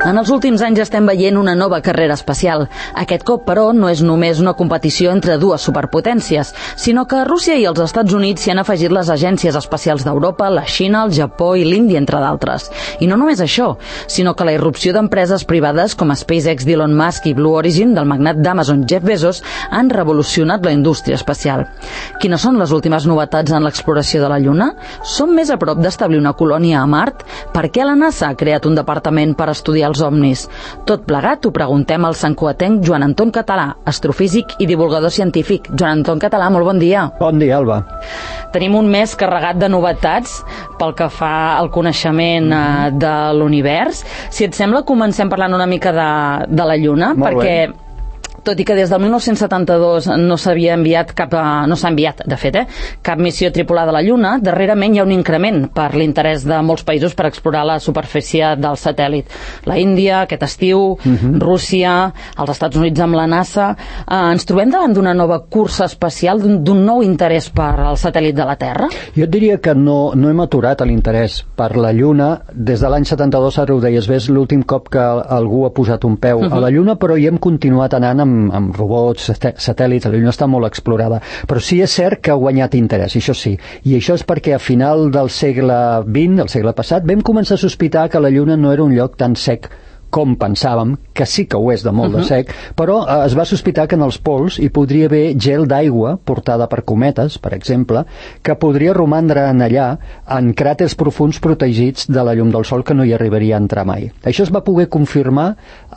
En els últims anys estem veient una nova carrera espacial. Aquest cop, però, no és només una competició entre dues superpotències, sinó que Rússia i els Estats Units s'hi han afegit les agències espacials d'Europa, la Xina, el Japó i l'Índia, entre d'altres. I no només això, sinó que la irrupció d'empreses privades com SpaceX d'Elon Musk i Blue Origin del magnat d'Amazon Jeff Bezos han revolucionat la indústria espacial. Quines són les últimes novetats en l'exploració de la Lluna? Som més a prop d'establir una colònia a Mart? Per què la NASA ha creat un departament per estudiar els ovnis? Tot plegat ho preguntem al santcugatenc Joan Anton Català, astrofísic i divulgador científic. Joan Anton Català, molt bon dia. Bon dia, Alba. Tenim un mes carregat de novetats pel que fa al coneixement de l'univers. Si et sembla, comencem parlant una mica de la Lluna, perquè tot i que des del 1972 no s'havia enviat no s'ha enviat, de fet, cap missió tripulada a la Lluna, darrerament hi ha un increment per l'interès de molts països per explorar la superfície del satèl·lit. La Índia, aquest estiu, Rússia, els Estats Units amb la NASA. Ens trobem davant d'una nova cursa espacial, d'un nou interès per al satèl·lit de la Terra? Jo et diria que no hem aturat l'interès per la Lluna des de l'any 72, ara ho deies, és l'últim cop que algú ha posat un peu a la Lluna, però hi hem continuat anant amb robots, satèl·lits. La Lluna està molt explorada, però sí és cert que ha guanyat interès, això sí, i això és perquè a final del segle XX, del segle passat, vam començar a sospitar que la Lluna no era un lloc tan sec com pensàvem, que sí que ho és de molt de sec, però es va sospitar que en els pols hi podria haver gel d'aigua portada per cometes, per exemple, que podria romandre en allà en cràters profuns protegits de la llum del sol que no hi arribaria a entrar mai. Això es va poder confirmar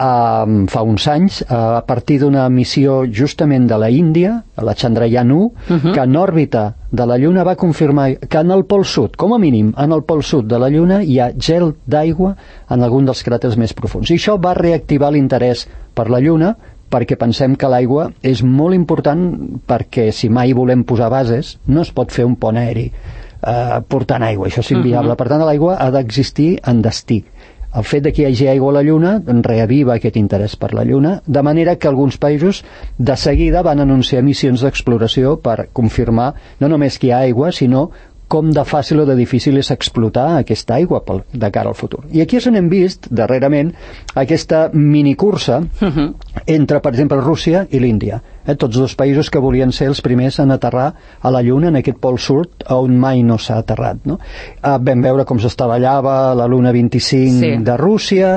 fa uns anys a partir d'una missió justament de la Índia, la Chandrayaan-1, que en òrbita de la Lluna va confirmar que en el pol sud, com a mínim en el pol sud de la Lluna, hi ha gel d'aigua en algun dels cràters més profuns. I això va reactivar l'interès per la Lluna, perquè pensem que l'aigua és molt important, perquè si mai volem posar bases, no es pot fer un pont aeri portant aigua, això és inviable. Per tant, l'aigua ha d'existir en destí. El fet de que hi hagi aigua a la Lluna reaviva aquest interès per la Lluna, de manera que alguns països de seguida van anunciar missions d'exploració per confirmar no només que hi ha aigua, sinó com de fàcil o de difícil és explotar aquesta aigua de cara al futur. I aquí és on hem vist, darrerament, aquesta minicursa entre, per exemple, Rússia i l'Índia. Tots dos països que volien ser els primers en aterrar a la Lluna, en aquest pol sud on mai no s'ha aterrat. Vam veure com s'estavellava la Luna 25 de Rússia,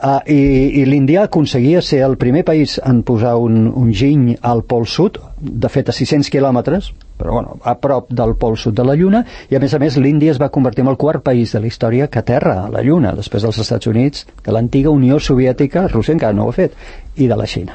i l'Índia aconseguia ser el primer país en posar un giny al pol sud, de fet a 600 quilòmetres, però a prop del pol sud de la Lluna, i a més l'Índia es va convertir en el quart país de la història que aterra a la Lluna, després dels Estats Units, de l'antiga Unió Soviètica, Rússia encara no ho ha fet, i de la Xina.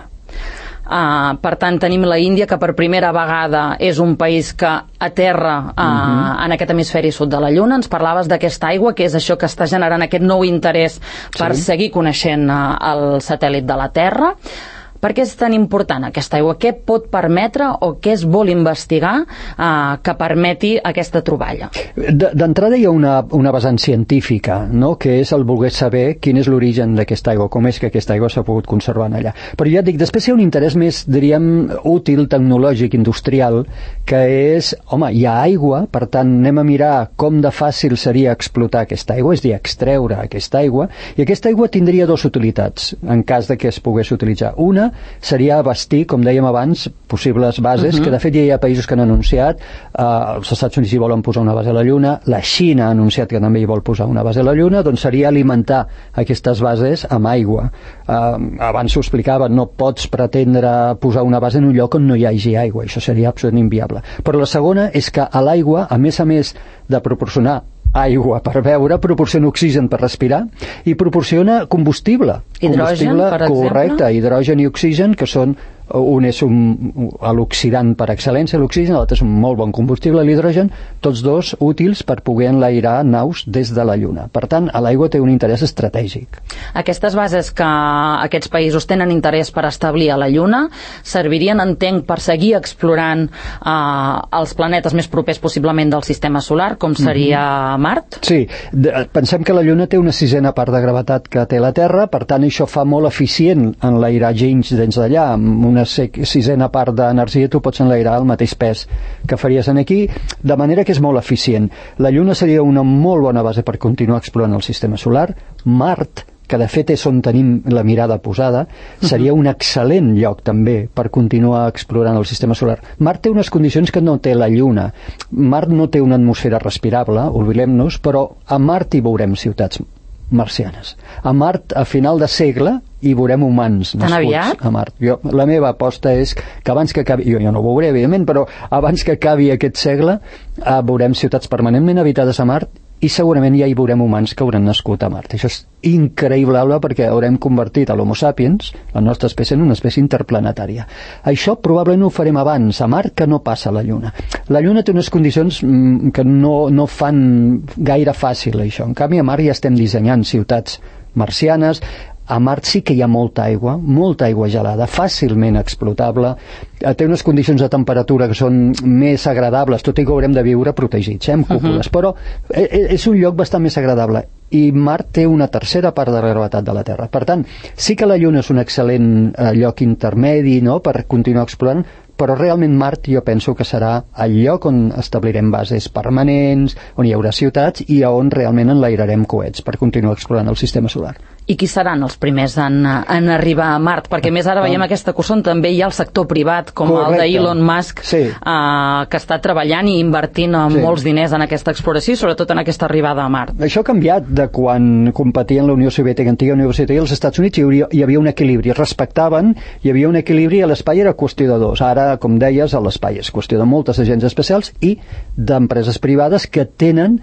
Per tant, tenim la Índia, que per primera vegada és un país que aterra en aquest hemisferi sud de la Lluna. Ens parlaves d'aquesta aigua, que és això que està generant aquest nou interès per seguir coneixent el satèl·lit de la Terra. Per què és tan important aquesta aigua? Què pot permetre o què es vol investigar que permeti aquesta troballa? D'entrada hi ha una vessant científica, que és el voler saber quin és l'origen d'aquesta aigua, com és que aquesta aigua s'ha pogut conservar allà. Però ja et dic, després hi ha un interès més, diríem, útil, tecnològic, industrial, que és, hi ha aigua, per tant anem a mirar com de fàcil seria explotar aquesta aigua, és a dir, extreure aquesta aigua, i aquesta aigua tindria dues utilitats, en cas de que es pogués utilitzar. Una seria abastir, com dèiem abans, possibles bases, que de fet ja hi ha països que han anunciat, els Estats Units hi volen posar una base a la Lluna, la Xina ha anunciat que també hi vol posar una base a la Lluna, doncs seria alimentar aquestes bases amb aigua. Abans s'ho explicava, no pots pretendre posar una base en un lloc on no hi hagi aigua, això seria absolutament inviable. Però la segona és que a l'aigua, a més de proporcionar aigua per beure, proporciona oxigen per respirar i proporciona combustible. Hidrogen, per exemple? Correcte, hidrogen i oxigen, que són un és l'oxidant per excel·lència, l'oxigen, l'altre és un molt bon combustible, l'hidrogen, tots dos útils per poder enlairar naus des de la Lluna. Per tant, a l'aigua té un interès estratègic. Aquestes bases que aquests països tenen interès per establir a la Lluna servirien, entenc, per seguir explorant els planetes més propers possiblement del sistema solar, com seria Mart? Sí, pensem que la Lluna té una 6ena part de gravetat que té la Terra, per tant això fa molt eficient enlairar ginys dins d'allà, amb una 6ena part d'energia tu pots enlairar el mateix pes que faries aquí, de manera que és molt eficient. La Lluna seria una molt bona base per continuar explorant el sistema solar. Mart que de fet és on tenim la mirada posada, seria un excel·lent lloc també per continuar explorant el sistema solar. Mart té unes condicions que no té la Lluna. Mart no té una atmosfera respirable, oblidem-nos, però a Mart hi veurem ciutats marcianes. A Mart, a final de segle, hi veurem humans nascuts a Mart. La meva aposta és que abans que acabi, jo no ho veuré, evidentment, però abans que acabi aquest segle, veurem ciutats permanentment habitades a Mart i segurament ja hi veurem humans que hauran nascut a Mart. Això és increïble perquè haurem convertit a l'Homo sapiens, la nostra espècie, en una espècie interplanetària. Això probablement ho farem abans a Mart que no passa a la Lluna. La Lluna té unes condicions que no fan gaire fàcil això. En canvi, a Mart ja estem dissenyant ciutats marcianes. A Mart sí que hi ha molta aigua gelada, fàcilment explotable, té unes condicions de temperatura que són més agradables, tot i que haurem de viure protegits, amb cúpules, però és un lloc bastant més agradable, i Mart té una tercera part de la gravetat de la Terra. Per tant, sí que la Lluna és un excel·lent lloc intermedi, no?, per continuar explorant, però realment Mart jo penso que serà el lloc on establirem bases permanents, on hi haurà ciutats i on realment enlairarem coets per continuar explorant el sistema solar. I qui seran els primers en arribar a Mart? Perquè més ara veiem aquesta cursa on també hi ha el sector privat, com el d'Elon Musk, que està treballant i invertint molts diners en aquesta exploració i sobretot en aquesta arribada a Mart. Això ha canviat de quan competien la Unió Soviètica, antiga Unió Soviètica, i els Estats Units hi havia un equilibri, es respectaven, hi havia un equilibri, a l'espai era qüestió de dos. Ara, com deies, a l'espai és qüestió de moltes agents especials i d'empreses privades que tenen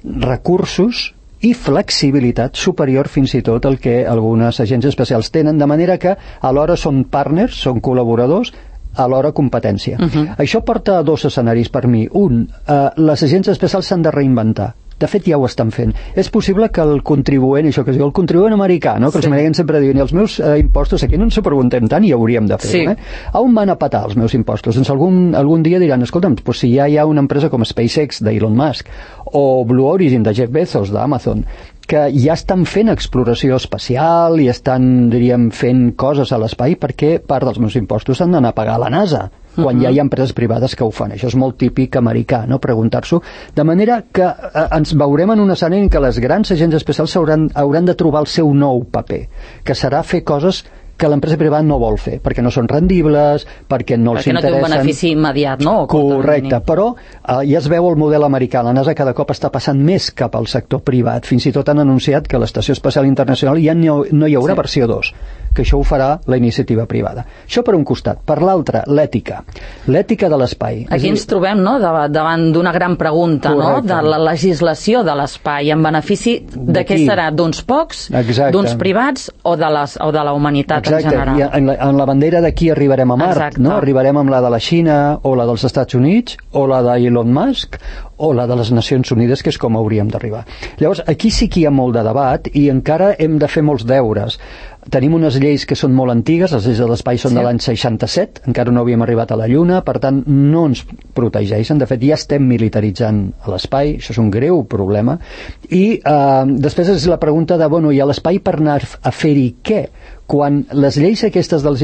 recursos i flexibilitat superior fins i tot al que algunes agents especials tenen, de manera que alhora són partners, són col·laboradors, alhora competència. Això porta a dos escenaris per mi. Un, les agents especials s'han de reinventar. De fet, ja ho estan fent. És possible que el contribuent, això que es diu el contribuent americà, no? Que els americans sempre diuen, els meus impostos aquí no ens ho preguntem tant i hauríem de fer-ho. A on van a patar els meus impostos? Doncs algun dia diran, escolta'm, doncs si ja hi ha una empresa com SpaceX d'Elon Musk o Blue Origin de Jeff Bezos d'Amazon, que ja estan fent exploració espacial i estan, diríem, fent coses a l'espai, perquè part dels meus impostos s'han d'anar a pagar a la NASA, quan ja hi ha empreses privades que ho fan. Això és molt típic americà, no?, preguntar-s'ho. De manera que ens veurem en un escenari en què les grans agents especials hauran de trobar el seu nou paper, que serà fer coses que l'empresa privada no vol fer, perquè no són rendibles, perquè no els interessen. Perquè no té un benefici immediat, no? Correcte, però ja es veu el model americà. La NASA cada cop està passant més cap al sector privat. Fins i tot han anunciat que a l'Estació Espacial Internacional ja no hi haurà versió 2, que això ho farà la iniciativa privada. Això per un costat. Per l'altre, l'ètica. L'ètica de l'espai. Aquí ens trobem, no?, davant d'una gran pregunta, no?, de la legislació de l'espai, en benefici de què serà? D'uns pocs, d'uns privats o de la humanitat? Exacte, i en la bandera d'aquí arribarem a Mart, no? Arribarem amb la de la Xina o la dels Estats Units o la d'Elon Musk o la de les Nacions Unides, que és com hauríem d'arribar. Llavors, aquí sí que hi ha molt de debat i encara hem de fer molts deures. Tenim unes lleis que són molt antigues, les lleis de l'espai són de l'any 67, encara no havíem arribat a la Lluna, per tant no ens protegeixen, de fet ja estem militaritzant l'espai, això és un greu problema, i després és la pregunta de, bueno, i a l'espai per anar a fer-hi què? Quan les lleis aquestes del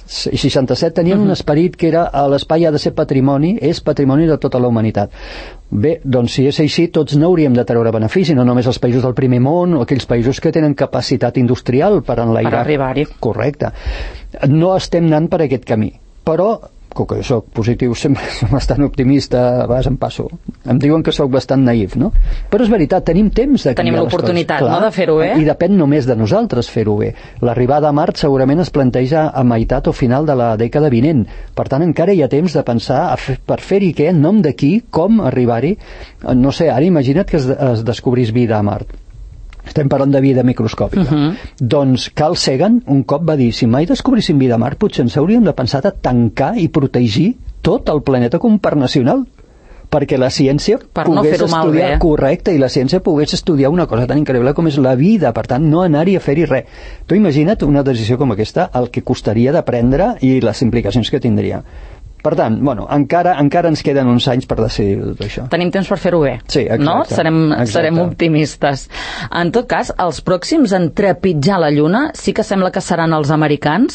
67 tenien un esperit que era l'espai ha de ser patrimoni, és patrimoni de tota la humanitat. Bé, doncs si és així, tots n'hauríem de treure benefici, no només els països del primer món o aquells països que tenen capacitat industrial per enlairar. Per arribar-hi. Correcte. No estem anant per aquest camí, però com que jo soc positiu, sempre soc bastant optimista, a vegades em passo. Em diuen que soc bastant naïf, no? Però és veritat, tenim temps de canviar les coses. Tenim l'oportunitat, no?, de fer-ho bé. I depèn només de nosaltres fer-ho bé. L'arribada a Mart segurament es planteja a meitat o final de la dècada vinent. Per tant, encara hi ha temps de pensar per fer-hi què, en nom de qui, com arribar-hi. No sé, ara imagina't que es descobrís vida a Mart. Estem parlant de vida microscòpica. Doncs Carl Sagan un cop va dir, si mai descobríssim vida a Mart, potser ens hauríem de pensar de tancar i protegir tot el planeta com parc nacional, perquè la ciència pogués estudiar, correcte, i la ciència pogués estudiar una cosa tan increïble com és la vida, per tant no anar-hi a fer-hi res. Tu imagina't una decisió com aquesta, el que costaria de prendre i les implicacions que tindria. Per tant, bueno, encara ens queden uns anys per decidir tot això. Tenim temps per fer-ho bé, sí, exacte, no? Serem optimistes. En tot cas, els pròxims en trepitjar la Lluna sí que sembla que seran els americans,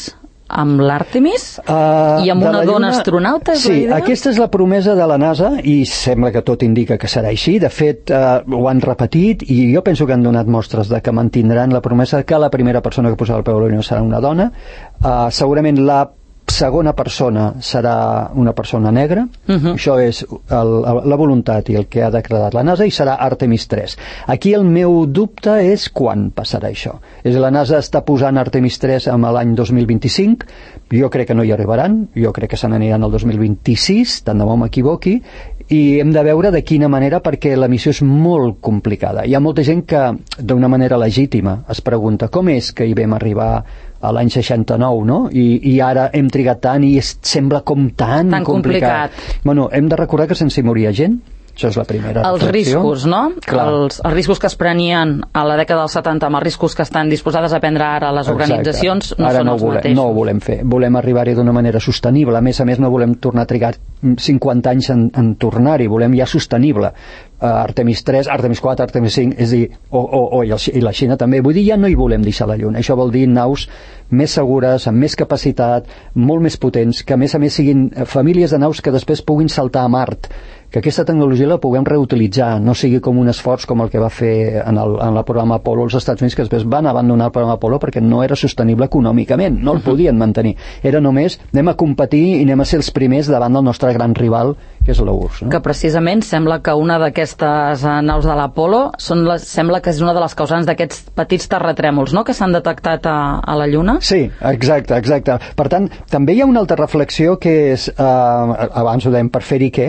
amb l'Àrtemis i amb una dona astronauta? Sí, aquesta és la promesa de la NASA i sembla que tot indica que serà així. De fet, ho han repetit i jo penso que han donat mostres de que mantindran la promesa que la primera persona que posarà el peu a la Lluna serà una dona. Segurament la segona persona serà una persona negra. Això és la voluntat i el que ha decretat la NASA, i serà Artemis 3. Aquí el meu dubte és quan passarà això. És a dir, la NASA està posant Artemis 3 amb l'any 2025. Jo crec que no hi arribaran, jo crec que se n'aniran al 2026, tant de bo m'equivoqui, i hem de veure de quina manera, perquè la missió és molt complicada. Hi ha molta gent que d'una manera legítima es pregunta com és que hi vam arribar a l'any 69, no? I ara hem trigat tant i sembla com tan complicat. Bueno, hem de recordar que sense morir gent. Això és la primera reflexió. Els riscos, no? Els riscos que es prenien a la dècada dels 70 amb els riscos que estan disposades a prendre ara les organitzacions no són els mateixos. No ho volem fer. Volem arribar-hi d'una manera sostenible. A més, no volem tornar a trigar 50 anys en tornar-hi. Volem ja sostenible. Artemis 3, Artemis 4, Artemis 5, és a dir, i la Xina també. Vull dir, ja no hi volem deixar la Lluna. Això vol dir naus més segures, amb més capacitat, molt més potents, que a més siguin famílies de naus que després puguin saltar a Mart, que aquesta tecnologia la puguem reutilitzar, no sigui com un esforç com el que va fer en el programa Apollo als Estats Units, que després van abandonar el programa Apollo perquè no era sostenible econòmicament, no el podien mantenir. Era només, anem a competir i anem a ser els primers davant del nostre gran rival, que és l'URSS. No? Que precisament sembla que una d'aquestes naus de l'Apollo sembla que és una de les causants d'aquests petits terratrèmols, no?, que s'han detectat a la Lluna. Sí, exacte. Per tant, també hi ha una altra reflexió que és, abans ho dèiem, per fer-hi què?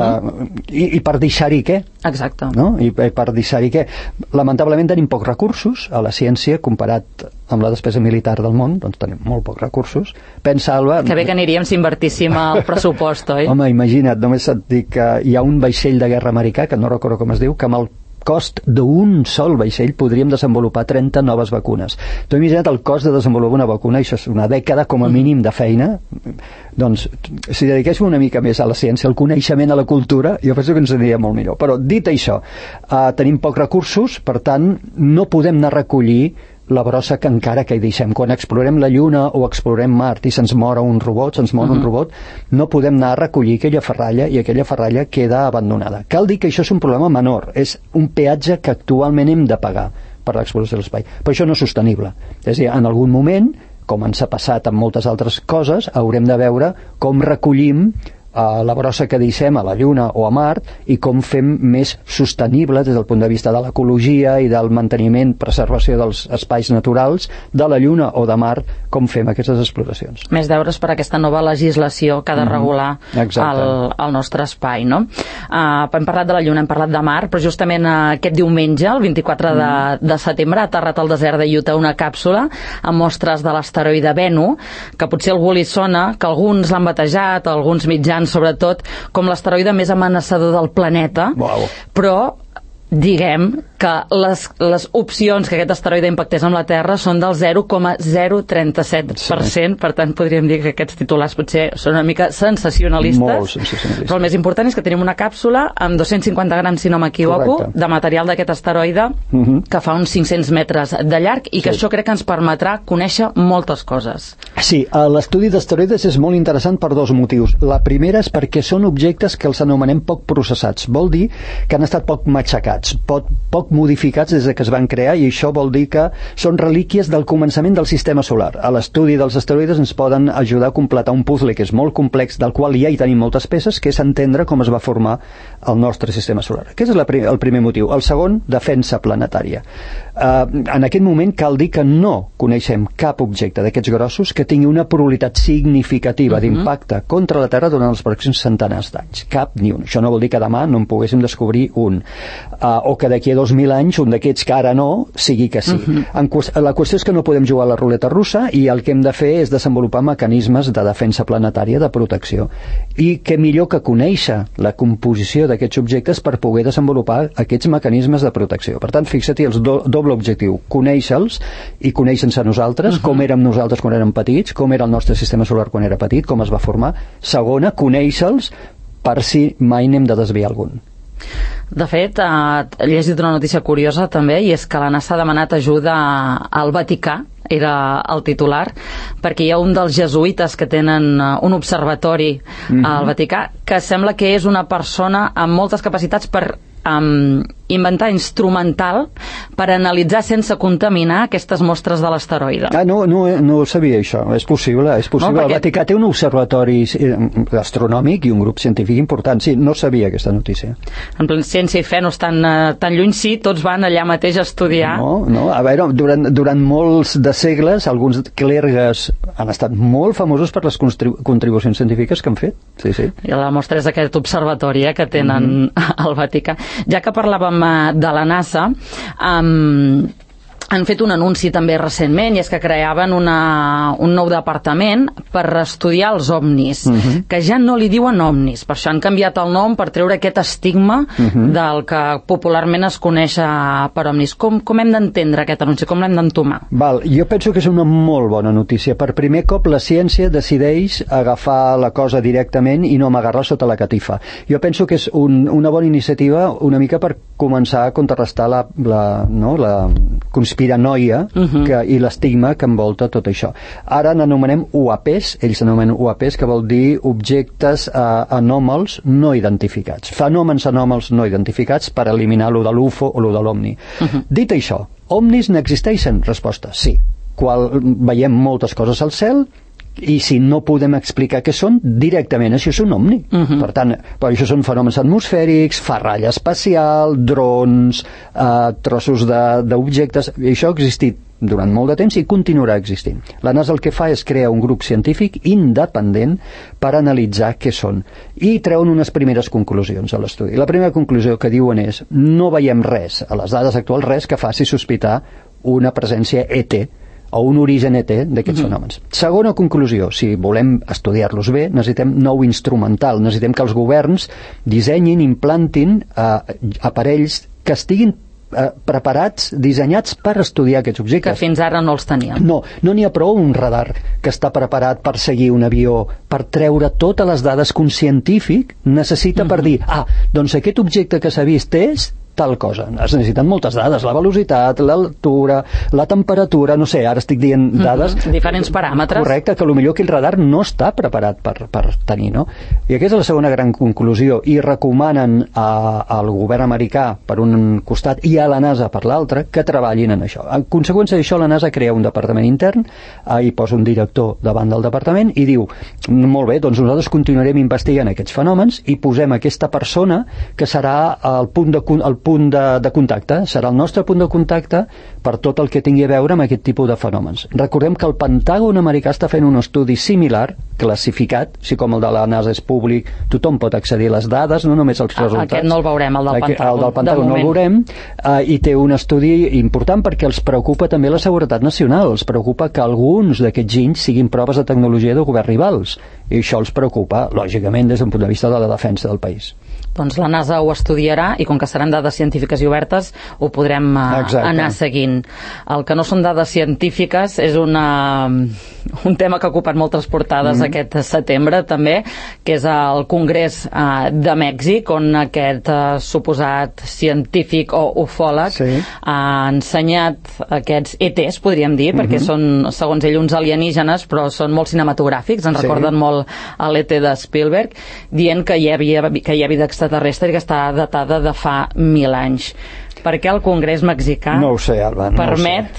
I per deixar-hi què? Exacte. No? I per deixar-hi què? Lamentablement tenim pocs recursos a la ciència comparat amb la despesa militar del món, doncs tenim molt pocs recursos. Pensa, Alba... Que bé que aniríem si invertíssim el pressupost, oi? Home, imagina't, només et dic que hi ha un vaixell de guerra americà, que no recordo com es diu, que amb el cost d'un sol vaixell podríem desenvolupar 30 noves vacunes. Tu imagina't el cost de desenvolupar una vacuna, això és una dècada com a mínim de feina. Doncs, si dediquéssim una mica més a la ciència, al coneixement, a la cultura, jo penso que ens aniria molt millor. Però, dit això, tenim pocs recursos, per tant, no podem anar a recollir la brossa que encara que hi deixem. Quan explorem la Lluna o explorem Mart i se'ns mor un robot, no podem anar a recollir aquella ferralla i aquella ferralla queda abandonada. Cal dir que això és un problema menor, és un peatge que actualment hem de pagar per l'exploració de l'espai, però això no és sostenible. És a dir, en algun moment, com ens ha passat amb moltes altres coses, haurem de veure com recollim la brossa que deixem a la Lluna o a Mart i com fem més sostenible des del punt de vista de l'ecologia i del manteniment, preservació dels espais naturals de la Lluna o de Mart, com fem aquestes exploracions. Més deures per aquesta nova legislació que ha de regular el nostre espai, no? Hem parlat de la Lluna, hem parlat de Mart, però justament aquest diumenge, el 24 de setembre, ha aterrat al desert de Utah una càpsula amb mostres de l'asteroide Bennu, que potser a algú li sona, que alguns l'han batejat, alguns mitjans sobretot, com l'asteroide més amenaçador del planeta. Wow. Però diguem que les opcions que aquest asteroide impactés amb la Terra són del 0,037%, per tant podríem dir que aquests titulars potser són una mica sensacionalistes. Molt sensacionalistes. Però el més important és que tenim una càpsula amb 250 grams, si no m'equivoco, de material d'aquest asteroide que fa uns 500 metres de llarg i que això crec que ens permetrà conèixer moltes coses. Sí, l'estudi d'asteroides és molt interessant per dos motius. La primera és perquè són objectes que els anomenem poc processats. Vol dir que han estat poc matxacats, poc modificats des que es van crear, i això vol dir que són relíquies del començament del sistema solar. A l'estudi dels asteroides ens poden ajudar a completar un puzzle que és molt complex, del qual ja hi tenim moltes peces, que és entendre com es va formar el nostre sistema solar. Aquest és el primer motiu. El segon, defensa planetària. En aquest moment cal dir que no coneixem cap objecte d'aquests grossos que tingui una probabilitat significativa d'impacte contra la Terra durant els pròxims centenars d'anys. Cap ni un. Això no vol dir que demà no en poguéssim descobrir un. O que d'aquí a 2.000 anys un d'aquests que ara no, sigui que sí. La qüestió és que no podem jugar a la ruleta russa i el que hem de fer és desenvolupar mecanismes de defensa planetària, de protecció. I què millor que conèixer la composició d'aquests objectes per poder desenvolupar aquests mecanismes de protecció. Per tant, fixa-t'hi el doble objectiu, conèixer-los i conèixer-nos a nosaltres, com érem nosaltres quan érem petits, com era el nostre sistema solar quan era petit, com es va formar. Segona, conèixer-los per si mai n'hem de desviar algun. De fet, he llegit una notícia curiosa també, i és que la NASA ha demanat ajuda al Vaticà, era el titular, perquè hi ha un dels jesuïtes que tenen un observatori al Vaticà, que sembla que és una persona amb moltes capacitats per inventar instrumental per analitzar sense contaminar aquestes mostres de l'asteroide. No sabia això, és possible. No, perquè... El Vaticà té un observatori astronòmic i un grup científic important. Sí, no sabia aquesta notícia. En plan, ciència i fe no estan tan lluny, sí, tots van allà mateix a estudiar. No, a veure, durant molts de segles alguns clergues han estat molt famosos per les contribucions científiques que han fet. Sí. I la mostra és aquest observatori que tenen al Vaticà. Ja que parlàvem de la NASA, han fet un anunci també recentment, i és que creaven un nou departament per estudiar els ovnis, que ja no li diuen ovnis, per això han canviat el nom per treure aquest estigma del que popularment es coneix per ovnis. Com hem d'entendre aquest anunci? Com l'hem d'entomar? Jo penso que és una molt bona notícia. Per primer cop la ciència decideix agafar la cosa directament i no amagar-la sota la catifa. Jo penso que és una bona iniciativa una mica per començar a contrarrestar la conspiranoia i l'estigma que envolta tot això. Ara n'anomenem UAPs, ells s'anomenen UAPs, que vol dir objectes anòmals no identificats. Fenòmens anòmals no identificats per eliminar lo de l'UFO o lo de l'OVNI. Dit això, ovnis n'existeixen? Resposta, sí. Veiem moltes coses al cel, i si no podem explicar què són, directament això és un ovni. Per tant, això són fenòmens atmosfèrics, ferralla espacial, drons, trossos d'objectes, i això ha existit durant molt de temps i continuarà existint. La NASA el que fa és crear un grup científic independent per analitzar què són, i treuen unes primeres conclusions a l'estudi. La primera conclusió que diuen és: no veiem res, a les dades actuals, res que faci sospitar una presència ET o un origen ET d'aquests fenòmens. Segona conclusió: si volem estudiar-los bé, necessitem nou instrumental, necessitem que els governs dissenyin, implantin aparells que estiguin preparats, dissenyats per estudiar aquests objectes. Que fins ara no els teníem. No n'hi ha prou un radar que està preparat per seguir un avió, per treure totes les dades que un científic necessita per dir, doncs aquest objecte que s'ha vist és tal cosa. Es necessiten moltes dades, la velocitat, l'altura, la temperatura, no sé, ara estic dient dades... Diferents paràmetres. Correcte, que potser aquell radar no està preparat per tenir, no? I aquesta és la segona gran conclusió, i recomanen al govern americà per un costat i a la NASA per l'altre que treballin en això. En conseqüència d'això, la NASA crea un departament intern, hi posa un director davant del departament i diu, molt bé, doncs nosaltres continuarem investigant aquests fenòmens i posem aquesta persona que serà el punt de contacte, serà el nostre punt de contacte per tot el que tingui a veure amb aquest tipus de fenòmens. Recordem que el Pentàgon americà està fent un estudi similar, classificat, si com el de la NASA és públic, tothom pot accedir a les dades, no només als resultats. Aquest no el veurem, el del Pentàgon. El del Pentàgon no el veurem, i té un estudi important perquè els preocupa també la seguretat nacional, els preocupa que alguns d'aquests ginys siguin proves de tecnologia de governs rivals, i això els preocupa, lògicament, des d'un punt de vista de la defensa del país. Doncs la NASA ho estudiarà i com que seran dades científiques i obertes ho podrem anar seguint. El que no són dades científiques és un tema que ha ocupat moltes portades aquest setembre també, que és el Congrés de Mèxic, on aquest suposat científic o ufòleg ha ensenyat aquests ETs, podríem dir, perquè són, segons ell, uns alienígenes, però són molt cinematogràfics, ens recorden molt a l'ET de Spielberg, dient que hi havia vida extraterrestre i que està datada de fa 1.000 anys. Per què el Congrés mexicà permet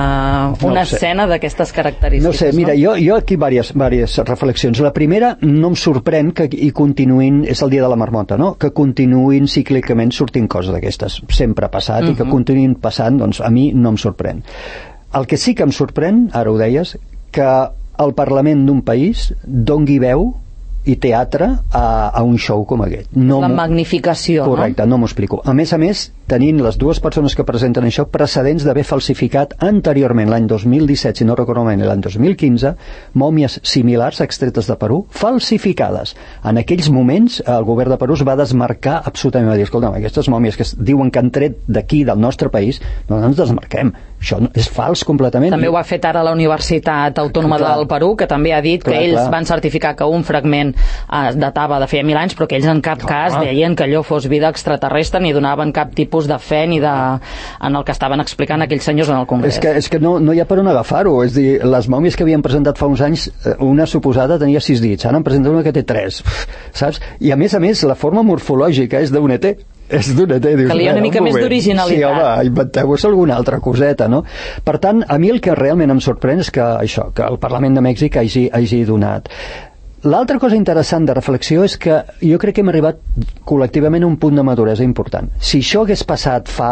una escena d'aquestes característiques? No sé, mira, jo aquí diverses reflexions. La primera, no em sorprèn que hi continuïn, és el dia de la marmota, no? Que continuïn cíclicament sortint coses d'aquestes. Sempre ha passat i que continuïn passant, doncs a mi no em sorprèn. El que sí que em sorprèn, ara ho deies, que el Parlament d'un país dongui veu i teatre a un show com aquest. La magnificació, correcte, no m'ho explico. A més, tenint les dues persones que presenten això precedents d'haver falsificat anteriorment, l'any 2017, si no recordo malament, l'any 2015, mòmies similars extretes de Perú, falsificades. En aquells moments, el govern de Perú es va desmarcar absolutament, va dir, escolta, aquestes mòmies que diuen que han tret d'aquí, del nostre país, no ens desmarquem. Això és fals completament. També ho ha fet ara la Universitat Autònoma del Perú, que també ha dit que ells van certificar que un fragment datava de feia 1.000 anys, però que ells en cap cas deien que allò fos vida extraterrestre ni donaven cap tipus de fe ni en el que estaven explicant aquells senyors en el Congrés. És que no hi ha per on agafar-ho. És dir, les mòmies que havien presentat fa uns anys, una suposada tenia 6 dits, ara han presentat una que té 3, saps? I a més, la forma morfològica és d'un ET. És d'un ET. Calia una mica més d'originalitat. Sí, home, inventeu-vos alguna altra coseta, no? Per tant, a mi el que realment em sorprèn és que això, que el Parlament de Mèxic hagi donat. L'altra cosa interessant de reflexió és que jo crec que hem arribat col·lectivament a un punt de maduresa important. Si això hagués passat fa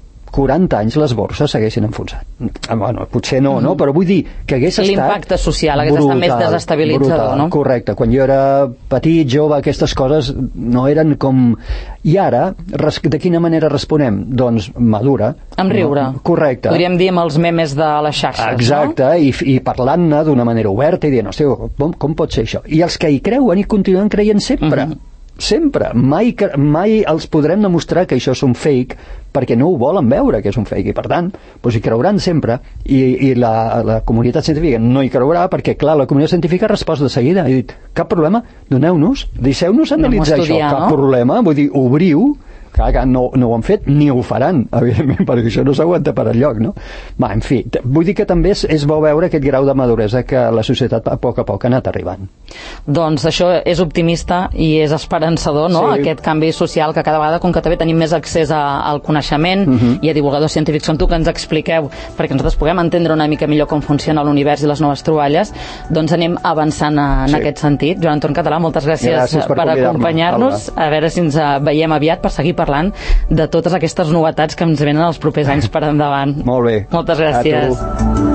40 anys, les borses s'haguessin enfonsat. Bueno, potser no, però vull dir que hagués estat... L'impacte social hagués estat més desestabilitzador, brutal, no? Correcte. Quan jo era petit, jove, aquestes coses no eren com... I ara, de quina manera responem? Doncs madura. Amb riure. Correcte. Podríem dir amb els memes de les xarxes, exacte, no? I parlant-ne d'una manera oberta i dient, hòstia, com pot ser això? I els que hi creuen i continuen creient sempre. Sempre. Mai els podrem demostrar que això és un fake, perquè no ho volen veure que és un fake, i per tant doncs hi creuran sempre, i la comunitat científica no hi creurà perquè, clar, la comunitat científica ha respost de seguida, ha dit, cap problema, doneu-nos, deixeu-nos analitzar això, cap problema, vull dir, obriu. Clar, que no ho han fet ni ho faran, evidentment, perquè això no s'aguanta per enlloc, no? Va, en fi, vull dir que també és bo veure aquest grau de maduresa que la societat a poc ha anat arribant. Doncs això és optimista i és esperançador, no? Sí. Aquest canvi social que cada vegada, com que també tenim més accés al coneixement i a divulgadors científics com tu que ens expliqueu, perquè nosaltres puguem entendre una mica millor com funciona l'univers i les noves troballes, doncs anem avançant en aquest sentit. Joan Anton Català, moltes gràcies per acompanyar-nos. A veure si ens veiem aviat per seguir parlant de totes aquestes novetats que ens venen els propers anys per endavant. Molt bé. Moltes gràcies.